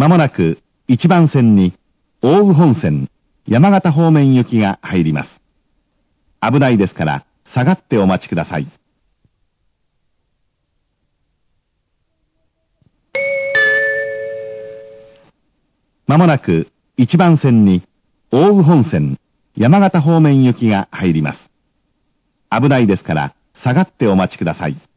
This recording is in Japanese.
まもなく1番線に奥羽本線山形方面行きが入ります。危ないですから下がってお待ちください。まもなく1番線に奥羽本線山形方面行きが入ります。危ないですから下がってお待ちください。